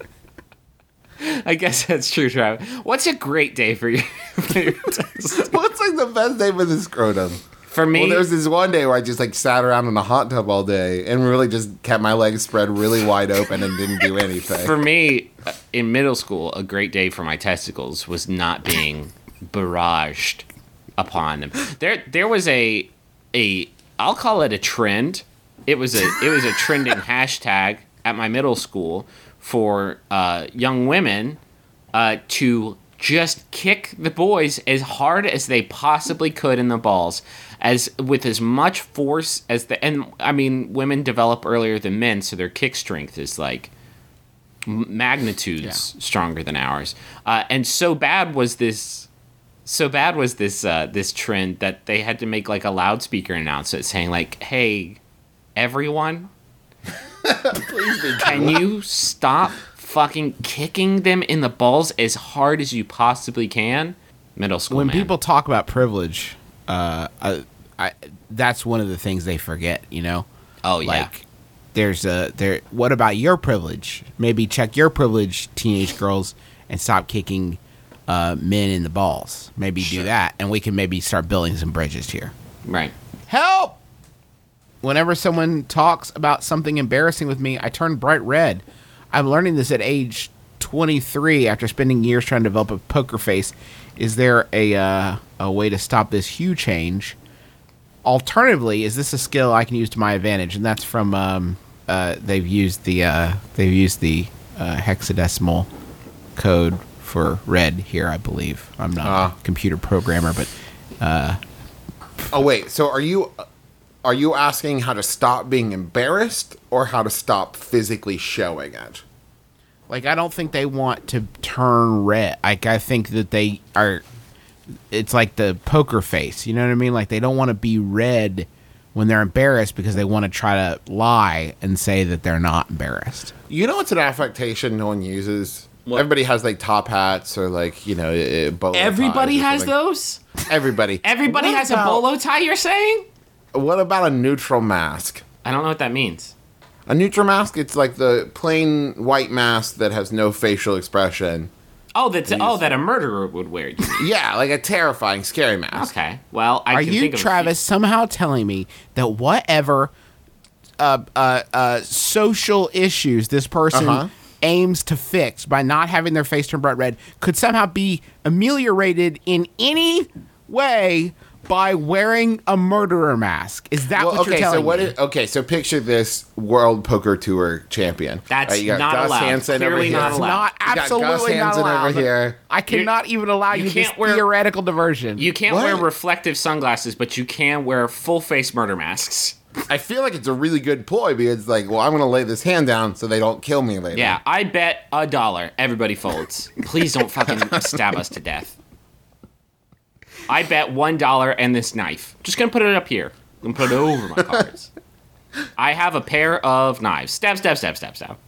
I guess that's true, Travis. What's a great day for you? For your test? What's the best day for the scrotum? For me, Well, there's this one day where I just sat around in a hot tub all day and really just kept my legs spread really wide open and didn't do anything. for me, in middle school, a great day for my testicles was not being barraged upon them. There was a I'll call it a trend. It was a trending hashtag at my middle school for young women to just kick the boys as hard as they possibly could in the balls, with as much force as women develop earlier than men, so their kick strength is magnitudes stronger than ours. And so bad was this trend that they had to make a loudspeaker announcement saying "Hey, everyone, can you stop fucking kicking them in the balls as hard as you possibly can?" Middle school. When man. people talk about privilege, that's one of the things they forget, you know? Oh yeah. What about your privilege? Maybe check your privilege, teenage girls, and stop kicking men in the balls. Maybe do that, and we can maybe start building some bridges here. Right. Help! Whenever someone talks about something embarrassing with me, I turn bright red. I'm learning this at age 23, after spending years trying to develop a poker face, is there a way to stop this hue change? Alternatively, is this a skill I can use to my advantage? And that's from they've used the hexadecimal code for red here, I believe. I'm not a computer programmer, but Oh wait, so are you asking how to stop being embarrassed or how to stop physically showing it? like I don't think they want to turn red. Like I think that they are. It's like the poker face. You know what I mean? Like they don't want to be red when they're embarrassed because they want to try to lie and say that they're not embarrassed. You know what's an affectation no one uses? What? Everybody has like top hats or like, bolo Everybody ties or has something. those? Everybody. Everybody What has a about- bolo tie, you're saying? What about a neutral mask? I don't know what that means. A neutral mask, it's like the plain white mask that has no facial expression. Oh, that a murderer would wear. You mean? Yeah, like a terrifying, scary mask. Okay. Well, I Are can you, think of Travis, somehow telling me that whatever social issues this person Uh-huh. aims to fix by not having their face turn bright red could somehow be ameliorated in any way by wearing a murderer mask? Is that what you're telling me? So picture this World Poker Tour champion. That's you got not Gus allowed. Hansen Clearly over here. not It's allowed. not You got Gus absolutely not Hansen allowed. over here. I cannot even allow you you this can't wear- theoretical diversion. You can't What? wear reflective sunglasses, but you can wear full face murder masks. I feel like it's a really good ploy because it's like, well, I'm going to lay this hand down so they don't kill me later. Yeah, I bet $1. Everybody folds. Please don't fucking stab us to death. I bet $1 and this knife. Just gonna put it up here. I'm gonna put it over my cards. I have a pair of knives. Stab, stab, stab, stab, stab.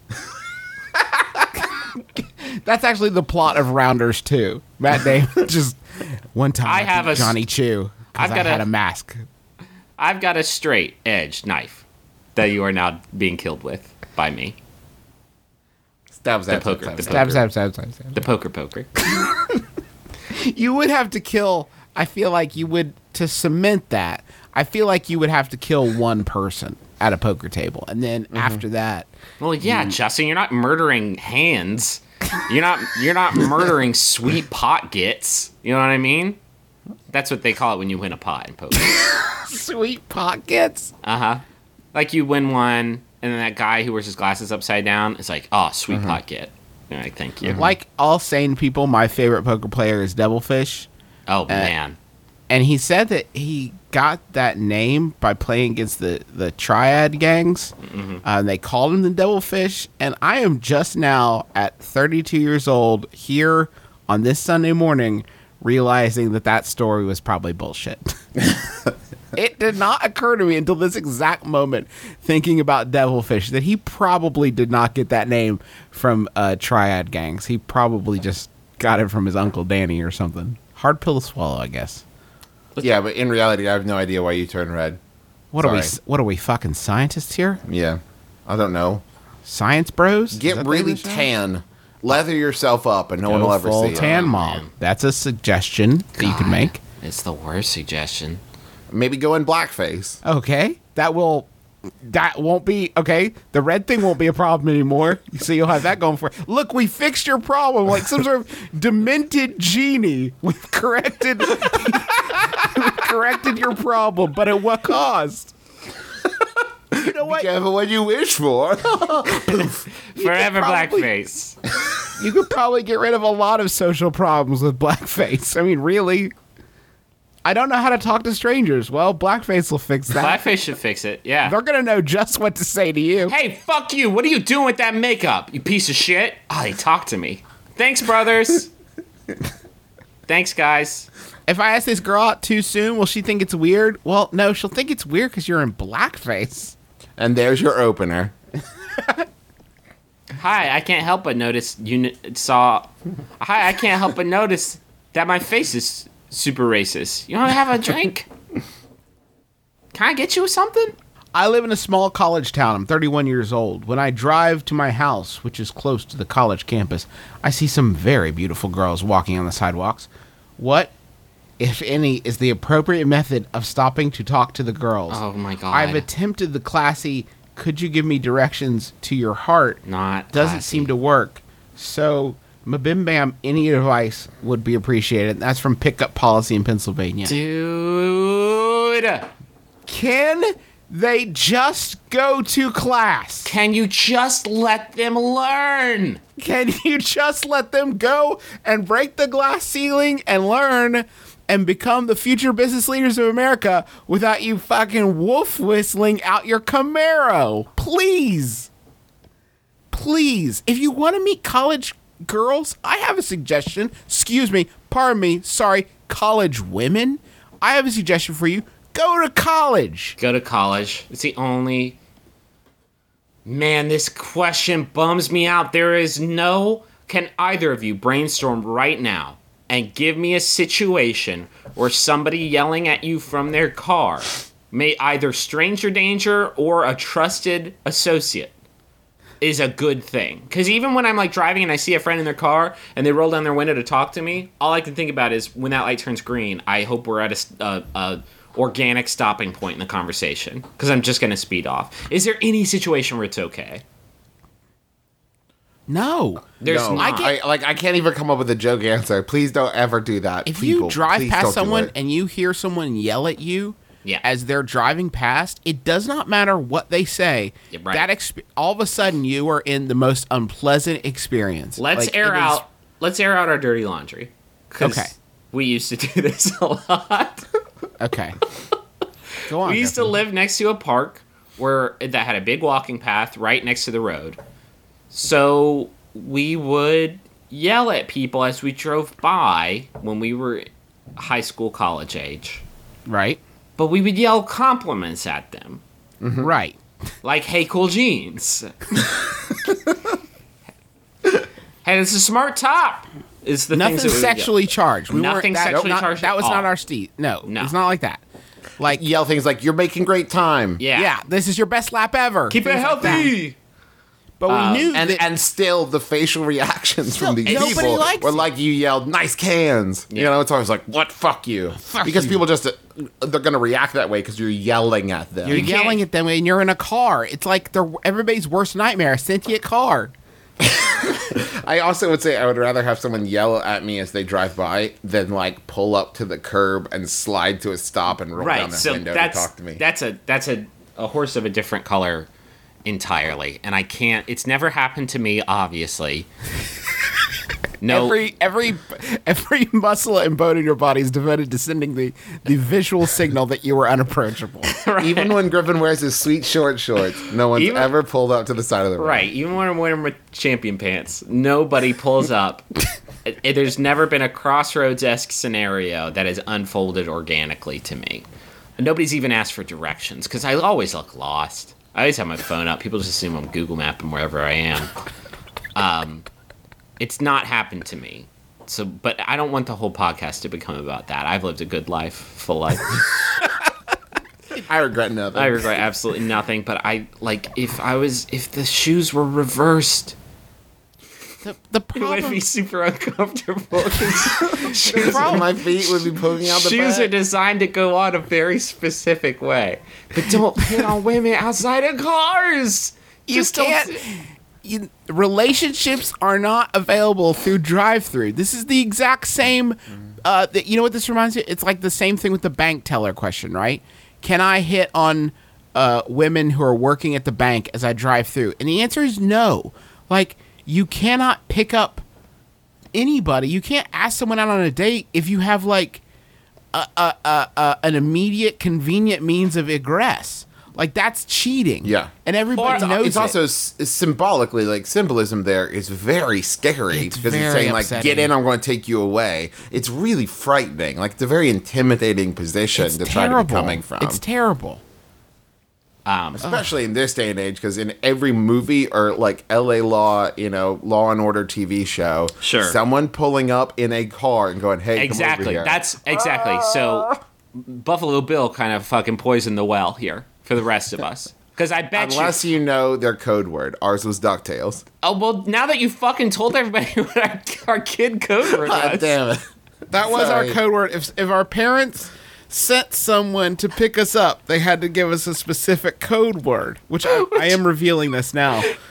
That's actually the plot of Rounders 2. Matt Damon just one time I have beat a s- Johnny Chew because I've I got had a- a mask. I've got a straight edge knife that you are now being killed with by me. Stab, stab, poker, stab, the stab. Stab, stab, stab, stab, stab. The poker. You would have to kill. I feel like you would to cement that. I feel like you would have to kill one person at a poker table, and then Mm-hmm. after that, Well, yeah, Justin, you're not murdering hands. You're not murdering sweet pot gits. You know what I mean? That's what they call it when you win a pot in poker. sweet pockets. Like you win one, and then that guy who wears his glasses upside down is like, "Oh, sweet pot git." You're like, thank you. Like all sane people, my favorite poker player is Devilfish. Oh man, And he said that he got that name by playing against the Triad gangs. They called him the Devilfish. And I am just now, at 32 years old, here on this Sunday morning, realizing that story was probably bullshit. It did not occur to me until this exact moment, thinking about Devilfish, that he probably did not get that name from Triad gangs. He probably just got it from his Uncle Danny or something. Hard pill to swallow, I guess. Yeah, but in reality, I have no idea why you turn red. What are we fucking scientists here? Yeah. I don't know. Science bros? Is Get that the really name of the show? tan. Leather yourself up and no one will ever Full see tan it. mom. That's a suggestion that you could make. it's the worst suggestion. Maybe go in blackface. Okay. That won't be okay. The red thing won't be a problem anymore. So you'll have that going for it. Look, we fixed your problem like some sort of demented genie. We've corrected your problem, but at what cost? You know what? Careful what you wish for. Forever probably- blackface. You could probably get rid of a lot of social problems with blackface. I mean, really. I don't know how to talk to strangers. Well, blackface will fix that. Blackface should fix it. Yeah. They're gonna know just what to say to you. Hey, fuck you! What are you doing with that makeup? You piece of shit! Oh, they talk to me. Thanks, brothers. Thanks, guys. If I ask this girl out too soon, will she think it's weird? Well, no, she'll think it's weird because you're in blackface. And there's your opener. Hi, I can't help but notice Hi, I can't help but notice that my face is super racist. You want to have a drink? Can I get you something? I live in a small college town. I'm 31 years old. When I drive to my house, which is close to the college campus, I see some very beautiful girls walking on the sidewalks. What, if any, is the appropriate method of stopping to talk to the girls? Oh my god. I've attempted the classy, could you give me directions to your heart? Not Doesn't classy. seem to work. So, Mabim Bam, any advice would be appreciated. That's from Pickup Policy in Pennsylvania. Dude, Can they just go to class? can you just let them learn? Can you just let them go and break the glass ceiling and learn and become the future business leaders of America without you fucking wolf whistling out your Camaro? Please. Please. If you want to meet college girls, I have a suggestion. Excuse me. Pardon me. Sorry. College women. I have a suggestion for you. Go to college. Go to college. It's the only... Man, this question bums me out. There is no... Can either of you brainstorm right now and give me a situation where somebody yelling at you from their car, may either stranger danger or a trusted associate, is a good thing? Because even when I'm like driving and I see a friend in their car and they roll down their window to talk to me, all I can think about is when that light turns green, I hope we're at a organic stopping point in the conversation, because I'm just going to speed off. Is there any situation where it's okay? No. There's No, not. I can't even come up with a joke answer. Please don't ever do that. If people. you drive Please past don't do someone it. and you hear someone yell at you Yeah. as they're driving past, it does not matter what they say. Yeah, right. That all of a sudden you are in the most unpleasant experience. Let's Like, air it is- out. Let's air out our dirty laundry. 'Cause Okay. We used to do this a lot. Okay. Go on. We used to Griffin. live next to a park that had a big walking path right next to the road. So we would yell at people as we drove by when we were high school, college age. Right. But we would yell compliments at them. Right. Like, hey, cool jeans. Hey, it's a smart top. Is the Nothing things that we would yell. sexually charged. We Nothing weren't that, sexually not- charged That at was not all. our Steve. No, No. it's not like that. Like, Yell things like, "You're making great time." Yeah. this is your best lap ever. Keep it Things like that. healthy. But we knew And that. and still the facial reactions from these nobody people likes were it. like you yelled nice cans. You know, it's always like, what, fuck you. Because you. people just they're gonna react that way because you're yelling at them. You're can't- yelling at them and you're in a car. It's like everybody's worst nightmare, a sentient car. I also would say I would rather have someone yell at me as they drive by than like pull up to the curb and slide to a stop and roll down Right. the So window that's to talk to me. that's a horse of a different color entirely, and I can't. It's never happened to me, obviously. No. Every muscle and bone in your body is devoted to sending the visual signal that you were unapproachable. Even when Griffin wears his sweet short shorts, no one's Even- ever pulled up to the side of the road. Right, even when I'm wearing my champion pants, nobody pulls up. There's never been a Crossroads-esque scenario that has unfolded organically to me. And nobody's even asked for directions, because I always look lost. I always have my phone up. People just assume I'm Google mapping wherever I am. It's not happened to me. So, but I don't want the whole podcast to become about that. I've lived a good life, full life. I regret nothing. I regret absolutely nothing, but if the shoes were reversed, The it would problem, be super uncomfortable. 'cause shoes My feet would be poking out the shoes are back. designed to go on a very specific way. But don't hit on women outside of cars. you Just don't- can't. Relationships are not available through drive-through. This is the exact same. You know what this reminds me? It's like the same thing with the bank teller question, right? Can I hit on women who are working at the bank as I drive through? And the answer is no. Like, you cannot pick up anybody. You can't ask someone out on a date if you have like an immediate, convenient means of egress. Like, that's cheating. Yeah. And everybody knows It's it. also symbolically, like, symbolism there is very scary It's because it's very saying, like, upsetting. get in, I'm going to take you away. It's really frightening. Like, it's a very intimidating position It's to terrible. try to be coming from. It's terrible. Especially in this day and age, because in every movie or, like, LA Law, Law and Order TV show, Sure. someone pulling up in a car and going, hey, Exactly. come over here. That's exactly. So Buffalo Bill kind of fucking poisoned the well here for the rest of us. Because I bet Unless you know their code word. Ours was DuckTales. Oh, well, now that you fucking told everybody what our kid code word God was. damn it. That was Sorry. our code word. If our parents sent someone to pick us up, they had to give us a specific code word, which I am revealing this now.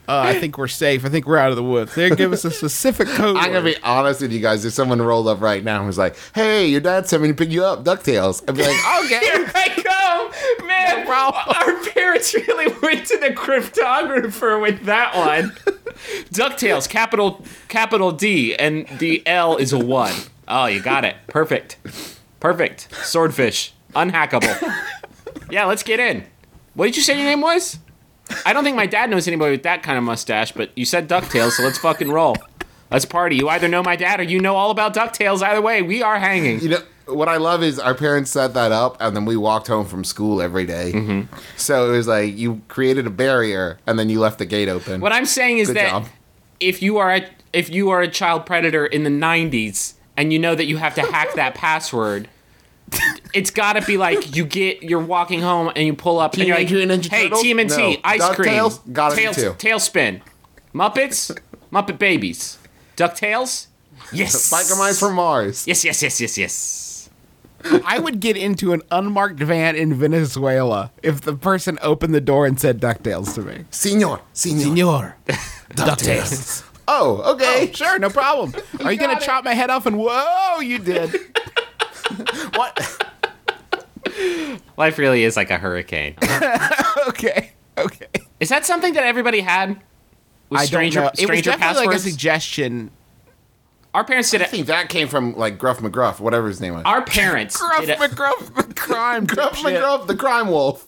I think we're safe. I think we're out of the woods. They give us a specific code. I'm gonna word. be honest with you guys. If someone rolled up right now and was like, "Hey, your dad sent me to pick you up, DuckTales," I'd be like, "Okay." Here I go, man. Our parents really went to the cryptographer with that one. DuckTales, capital D, and the L is a 1. Oh, you got it. Perfect. Swordfish, unhackable. Yeah, let's get in. What did you say your name was? I don't think my dad knows anybody with that kind of mustache, but you said DuckTales, so let's fucking roll. Let's party. You either know my dad or you know all about DuckTales. Either way, we are hanging. You know what I love is our parents set that up, and then we walked home from school every day. Mm-hmm. So it was like you created a barrier, and then you left the gate open. What I'm saying is Good that job. if you are a child predator in the 90s and you know that you have to hack that password, it's got to be like you're walking home and you pull up and you're like, Teenage Mutant Ninja hey, Turtles? TMNT, No. ice cream, DuckTales? Gotta be two. Tailspin, Muppets, Muppet Babies, DuckTales, yes, Biker Mice from Mars. yes. I would get into an unmarked van in Venezuela if the person opened the door and said DuckTales to me. Senor. Senor, DuckTales. Oh, okay. Sure, no problem. Are you going to chop my head off? And whoa, you did. What? Life really is like a hurricane. Okay. Is that something that everybody had? With I don't know. It was stranger definitely like a passwords? suggestion. Our parents did I it. think that came from like Gruff McGruff, whatever his name was. Our parents Gruff did it. McGruff, the crime Gruff dipshit. McGruff, the crime wolf.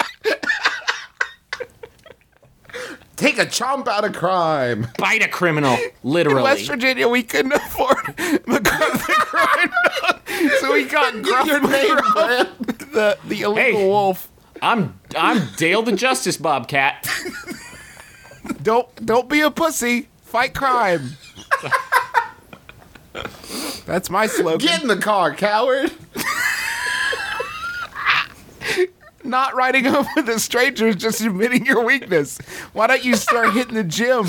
Take a chomp out of crime. Bite a criminal, In literally. West Virginia, we couldn't afford McGruff the crime dog, so we got Gruff Your name, McGruff, the illegal Hey. wolf. I'm Dale the Justice Bobcat. Don't be a pussy. Fight crime. That's my slogan. Get in the car, coward. Not riding home with a stranger is just admitting your weakness. Why don't you start hitting the gym?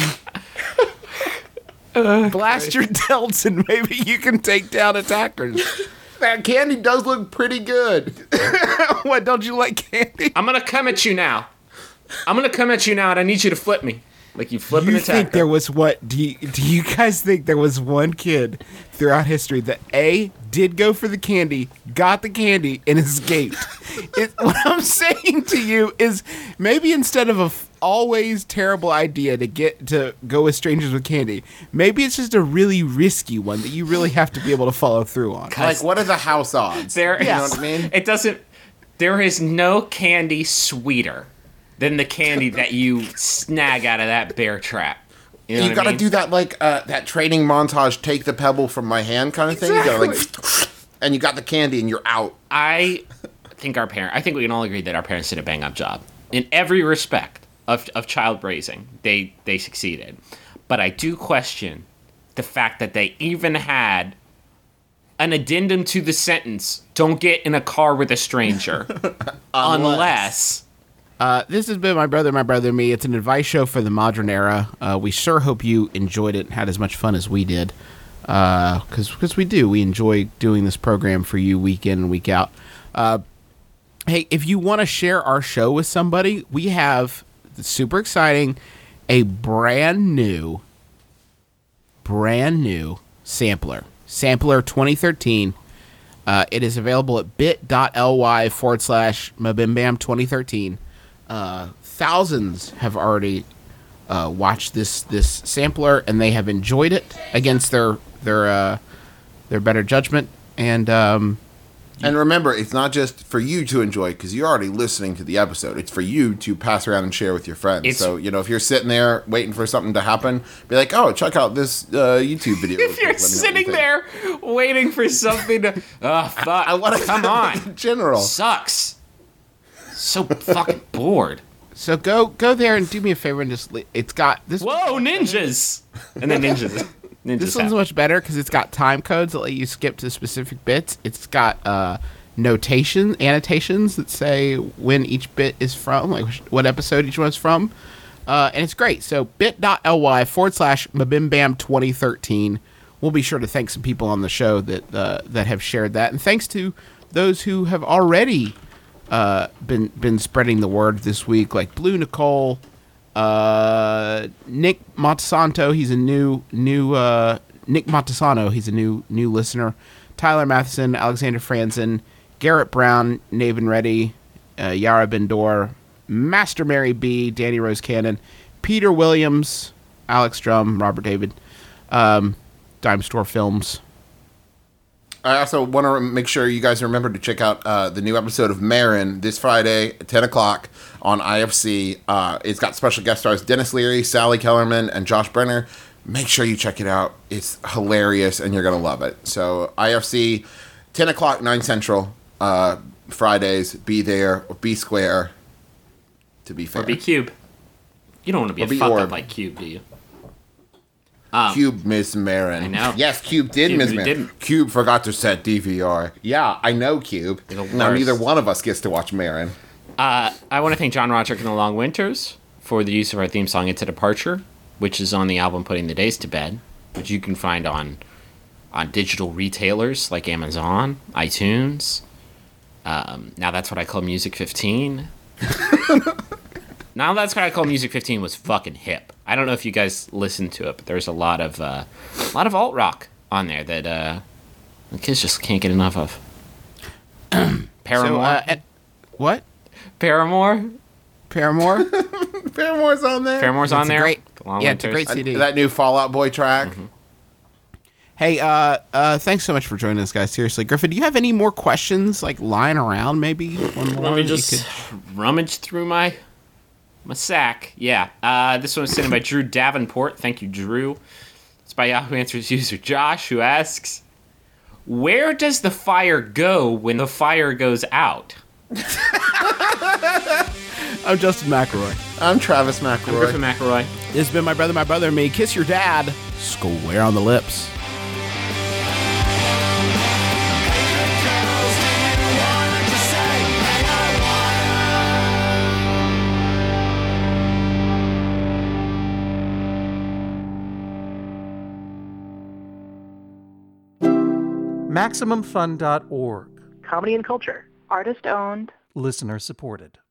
Blast your delts and maybe you can take down attackers. That candy does look pretty good. What, don't you like candy? I'm gonna come at you now. And I need you to flip me. Like you flip an You attacker. think there was what? Do you guys think there was one kid throughout history that A, did go for the candy, got the candy, and escaped? What I'm saying to you is maybe instead of a always terrible idea to go with strangers with candy, maybe it's just a really risky one that you really have to be able to follow through on. Like, what are the house odds? There You know is- what I mean? It doesn't. There is no candy sweeter than the candy that you snag out of that bear trap. You know You what gotta I mean? do that, like, that training montage, take the pebble from my hand kind of thing. You gotta, like, and you got the candy and you're out. I think we can all agree that our parents did a bang up job in every respect of child raising. They succeeded, but I do question the fact that they even had an addendum to the sentence: "Don't get in a car with a stranger," unless. This has been My Brother, Me. It's an advice show for the modern era. We sure hope you enjoyed it and had as much fun as we did. Because we do. We enjoy doing this program for you week in and week out. Hey, if you want to share our show with somebody, we have, super exciting, a brand new sampler. Sampler 2013. It is available at bit.ly/Mabimbam2013. Thousands have already watched this sampler, and they have enjoyed it against their better judgment. And remember, it's not just for you to enjoy, because you're already listening to the episode. It's for you to pass around and share with your friends. So, if you're sitting there waiting for something to happen, be like, oh, check out this YouTube video. If you're sitting there waiting for something to, fuck, I want to come on, in general. sucks. So fucking bored. So go there and do me a favor and just it's got this. Whoa, ninjas! And then ninjas. This one's much better because it's got time codes that let you skip to specific bits. It's got annotations that say when each bit is from, like what episode each one is from. And it's great. So bit.ly/Mabimbam2013. We'll be sure to thank some people on the show that have shared that. And thanks to those who have already been spreading the word this week, like Blue Nicole, Nick Montesanto, he's a new Nick Montesano, he's a new listener. Tyler Matheson, Alexander Franzen, Garrett Brown, Naven Reddy, Yara Bendor, Master Mary B, Danny Rose Cannon, Peter Williams, Alex Drum, Robert David, Dime Store Films. I also want to make sure you guys remember to check out the new episode of Marin this Friday at 10 o'clock on IFC. It's got special guest stars Dennis Leary, Sally Kellerman, and Josh Brenner. Make sure you check it out. It's hilarious, and you're going to love it. So IFC, 10 o'clock, 9 Central, Fridays. Be there, or be square, to be fair. Or be Cube. You don't want to be Or a be fucked Orb. up like Cube, do you? Cube Miss Marin. I know. Yes, Cube did Cube Miss who Marin. didn't. Cube forgot to set DVR. Yeah, I know, Cube. It'll Now, worse. neither one of us gets to watch Marin. I want to thank John Roderick and the Long Winters for the use of our theme song "It's a Departure," which is on the album "Putting the Days to Bed," which you can find on digital retailers like Amazon, iTunes. Now That's What I Call Music 15. Now That's What I Call Music 15 was fucking hip. I don't know if you guys listened to it, but there's a lot of alt rock on there that the kids just can't get enough of. Paramore. What? Paramore. Paramore? Paramore's on there. Paramore's on there. The Long It's a Winters. great CD. That new Fall Out Boy track. Mm-hmm. Hey, thanks so much for joining us, guys. Seriously, Griffin, do you have any more questions like lying around? Maybe one more. Let me you just could- rummage through my sack. Yeah. This one was sent in by Drew Davenport. Thank you, Drew. It's by Yahoo Answers user Josh, who asks, "Where does the fire go when the fire goes out?" I'm Justin McElroy. I'm Travis I'm McElroy. Griffin McElroy. This has been my brother, and me. Kiss your dad. Square on the lips. MaximumFun.org. Comedy and culture. Artist owned. Listener supported.